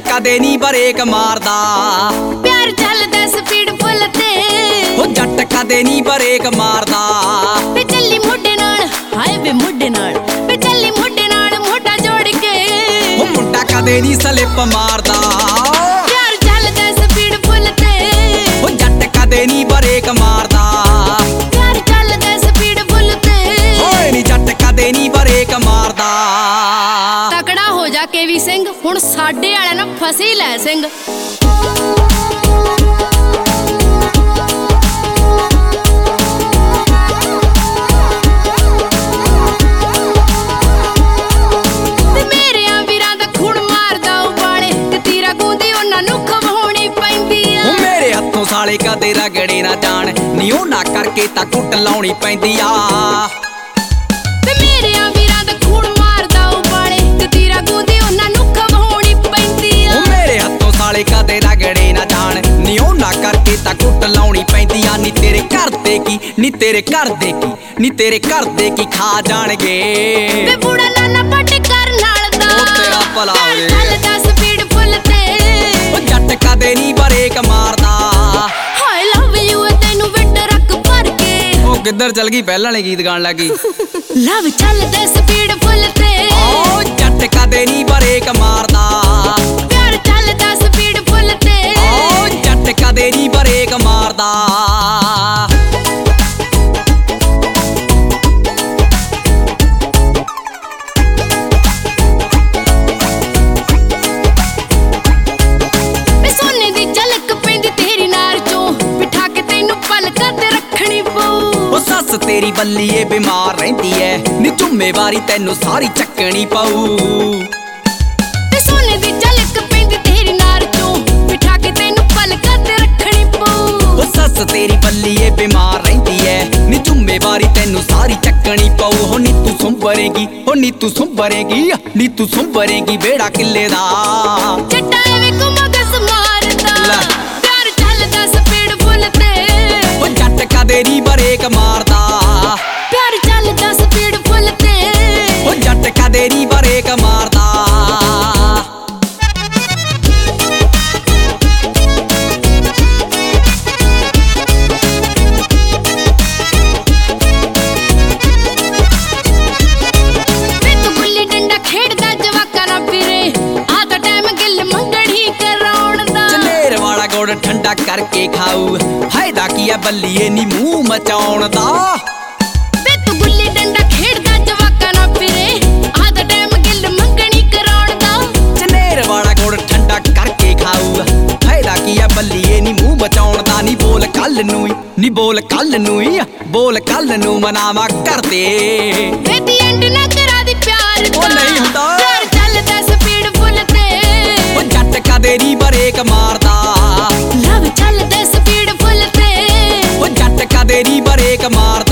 ਕਦੇ ਨਹੀਂ ਬ੍ਰੇਕ ਮਾਰਦਾ। ਪਿਆਰ ਚੱਲਦਾ ਸਪੀਡ ਫੁੱਲ ਤੇ ਉਹ ਜੱਟ ਕਦੇ ਨਹੀਂ ਬ੍ਰੇਕ ਮਾਰਦਾ। ਵੇ ਚੱਲੀ ਮੋਢੇ ਨਾਲ ਹਾਏ ਵੇ ਮੋਢੇ ਨਾਲ ਵੇ ਚੱਲੀ ਮੋਢੇ ਨਾਲ ਮੋਢਾ ਜੋੜ ਕੇ ਉਹ ਮੁੰਡਾ ਕਦੇ ਨਹੀਂ ਸਲਿੱਪ ਮਾਰਦਾ। ਪਿਆਰ ਚੱਲਦਾ ਸਪੀਡ ਫੁੱਲ ਤੇ ਉਹ ਜੱਟ ਕਦੇ ਨਹੀਂ ਬ੍ਰੇਕ ਮਾਰਦਾ। ਪਿਆਰ ਚੱਲਦਾ ਸਪੀਡ ਫੁੱਲ ਤੇ ਹੋਏ ਨੀ ਜੱਟ ਕਦੇ ਨਹੀਂ ਬ੍ਰੇਕ ਮਾਰਦਾ। ਤਕੜਾ ਹੋ ਜਾ ਕੇ ਵੀ ਸਿੰਘ ਹੁਣ ਸਾਡੇ ਵਾਲਿਆਂ ਨਾਲ ਫਸੀ ਲੈ ਸਿੰਘ। ਸਾਲੇ ਕਦੇ ਰਗੜੇ ਨਾ ਜਾਣ ਨੀ ਉਹਨਾਂ ਕਰਕੇ ਤਾਂ ਕੁੱਟ ਲਾਉਣੀ ਪੈਂਦੀ ਆ। ਤੇ ਮੇਰਿਆਂ ਵੀਰਾਂ ਦਾ ਖੂਨ ਮਾਰਦਾ ਉਬਾਲੇ ਤੇ ਤੀਰਾ ਗੂੰਦੀ ਉਹਨਾਂ ਨੂੰ ਖਵਾਉਣੀ ਪੈਂਦੀ ਆ। ਉਹ ਮੇਰੇ ਹੱਥੋਂ ਸਾਲੇ ਕਦੇ ਰਗੜੇ ਨਾ ਜਾਣ ਨੀ ਉਹਨਾਂ ਕਰਕੇ ਤਾਂ ਕੁੱਟ ਲਾਉਣੀ ਪੈਂਦੀ ਆ। ਨੀ ਤੇਰੇ ਘਰ ਦੇ ਕੀ ਨੀ ਤੇਰੇ ਘਰ ਦੇ ਕੀ ਨੀ ਤੇਰੇ ਘਰ ਦੇ ਕੀ ਖਾ ਜਾਣਗੇ। ਵੇ ਬੂੜਾ ਨਾਨਾ ਪੱਟ ਕਰ ਨਾਲ ਦਾ ਉਹ ਤੇਰਾ ਭਲਾ ਹੋਵੇ। ਚੱਲਦਾ ਸਪੀਡ ਫੁੱਲ ਤੇ ਉਹ ਜੱਟ ਕਦੇ ਨਹੀਂ ਬ੍ਰੇਕ ਮਾਰਦਾ। ਹਾਏ ਲਵ ਯੂ ਤੈਨੂੰ ਵਿੱਟ ਰੱਖ ਭਰ ਕੇ ਉਹ ਕਿੱਧਰ ਚਲ ਗਈ ਪਹਿਲਾਂ ਵਾਲੇ ਗੀਤ ਗਾਣ ਲੱਗੀ। ਲਵ ਚੱਲਦਾ ਸਪੀਡ ਫੁੱਲ ਤੇ ਉਹ ਜੱਟ ਕਦੇ ਨਹੀਂ ਬ੍ਰੇਕ ਮਾਰਦਾ। ਪਿਆਰ ਚੱਲਦਾ ਸਪੀਡ ਫੁੱਲ ਤੇ ਉਹ ਜੱਟ ਕਦੇ ਨਹੀਂ ਬ੍ਰੇਕ ਮਾਰਦਾ। ਤੇਰੀ ਬੱਲੀਏ ਬਿਮਾਰ ਰਹਿੰਦੀ ਐ ਨੀ ਜ਼ਿੰਮੇਵਾਰੀ ਤੈਨੂੰ ਸਾਰੀ ਚੱਕਣੀ ਪਊ। ਤੇ ਸੋਨੇ ਦੀ ਝਲਕ ਪੈਂਦੀ ਤੇਰੀ ਨਾਰ ਚੋਂ ਬਿਠਾ ਕੇ ਤੈਨੂੰ ਪਲਕਾਂ ਤੇ ਰੱਖਣੀ ਪਊ। ਉਹ ਸੱਸ ਤੇਰੀ ਬੱਲੀਏ ਬਿਮਾਰ ਰਹਿੰਦੀ ਐ ਨੀ ਜ਼ਿੰਮੇਵਾਰੀ ਤੈਨੂੰ ਸਾਰੀ ਚੱਕਣੀ ਪਊ। ਹੋ ਨੀ ਤੂੰ ਸੰਭਰੇਗੀ ਹੋ ਨੀ ਤੂੰ ਸੰਭਰੇਗੀ ਨੀ ਤੂੰ ਸੰਭਰੇਗੀ ਬੇੜਾ ਕਿੱਲੇ ਦਾ। ਜੱਟਾ ਐਵੇਂ ਘੁੰਮਗਸ ਮਾਰਦਾ ਪਿਆਰ ਚੱਲਦਾ ਸਪੀਡ ਫੁੱਲ ਤੇ ਉਹ ਜੱਟ ਕਦੇ ਨਹੀਂ ਬ੍ਰੇਕ ਮਾਰਦਾ। ਪਿਆਰ ਚੱਲਦਾ ਸਪੀਡ ਫੁੱਲ ਤੇ ਉਹ ਜੱਟ ਕਦੇ ਨਹੀਂ ਬ੍ਰੇਕ ਮਾਰਦਾ। ਵੇ ਤੂੰ ਗੁੱਲੀ ਡੰਡਾ ਖੇਡਦਾ ਜਵਾਕਾਂ ਨਾਲ ਫਿਰੇ ਆ ਤਾਂ ਟਾਈਮ ਗਿੱਲ ਮੰਗਣੀ ਕਰਾਉਣ ਦਾ। ਜਨੇਰ ਵਾਲਾ ਗੁੜ ਠੰਡਾ ਕਰਕੇ ਖਾਊ ਫਾਇਦਾ ਕੀ ਐ ਬੱਲੀਏ ਨੀ ਮੂੰਹ ਮਚਾਉਣ ਦਾ। ਵੇ ਤੂੰ ਗੁੱਲੀ ਡੰਡਾ ਖੇਡਦਾ ਜਵਾਕਾਂ ਨਾਲ ਫਿਰੇ ਆ ਤਾਂ ਟਾਈਮ ਗਿੱਲ ਮੰਗਣੀ ਕਰਾਉਣ ਦਾ। ਜਨੇਰ ਵਾਲਾ ਗੁੜ ਠੰਡਾ ਕਰਕੇ ਖਾਊ ਫਾਇਦਾ ਕੀ ਐ ਬੱਲੀਏ ਨੀ ਮੂੰਹ ਬਚਾਉਣ ਦਾ। ਨੀ ਬੋਲ ਕੱਲ ਨੂੰ ਨੀ ਬੋਲ ਕੱਲ ਨੂੰ ਬੋਲ ਕੱਲ ਨੂੰ ਮਨਾਵਾ ਕਰਦੇ। ਵੇ ਦੀ ਐਂਡ ਨਾ ਕਰਾ ਦੀ ਪਿਆਰ ਦਾ ਉਹ ਨਹੀਂ ਹੁੰਦਾ। ਪਿਆਰ ਚੱਲਦਾ ਸਪੀਡ ਫੁੱਲ ਤੇ ਉਹ ਜੱਟ ਕਦੇ ਨਹੀਂ ਬ੍ਰੇਕ ਮਾਰਦਾ। ਲਵ ਚੱਲਦਾ ਸਪੀਡ ਫੁੱਲ ਤੇ ਉਹ ਜੱਟ ਕਦੇ ਨਹੀਂ ਬ੍ਰੇਕ ਮਾਰਦਾ।